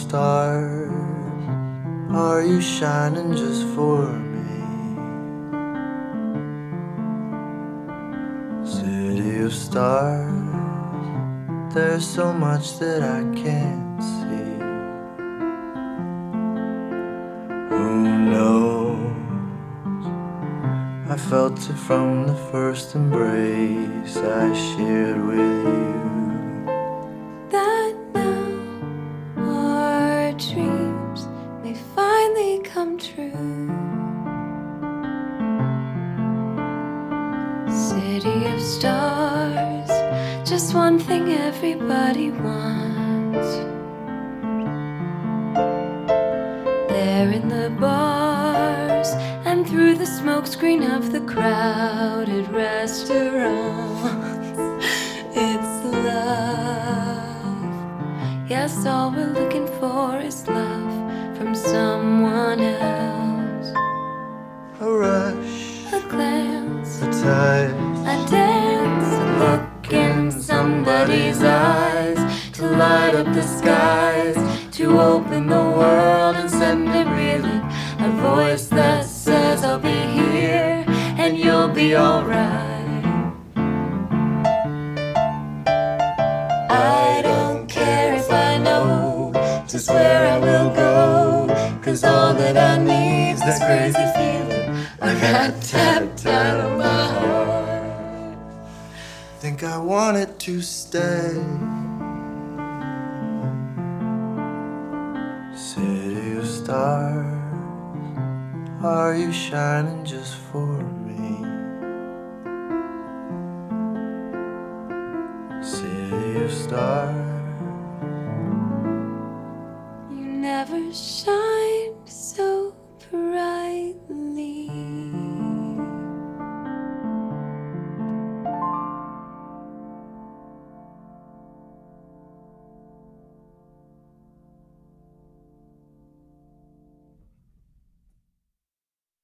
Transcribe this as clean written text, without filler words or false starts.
stars, are you shining just for me? City of stars, there's so much that I can't see. Who knows? I felt it from the first embrace I shared with you. That now our dreams may finally come true. City of stars, just one thing everybody wants. There in the bars and through the smokescreen of the crowded restaurants, it's love. Yes, all we're looking for is love from someone else. A rush, A glance, a touch, a dance, a look in somebody's eyes, to light up the skies, to open the world and send it reeling. A voice that says I'll be here and you'll be alright. I don't care if I know just where I will go, 'cause all that I need's this crazy feeling I got tapped out of my heart. think I want it to stay. City of stars, are you shining just for me? City of stars, You never shine so brightly.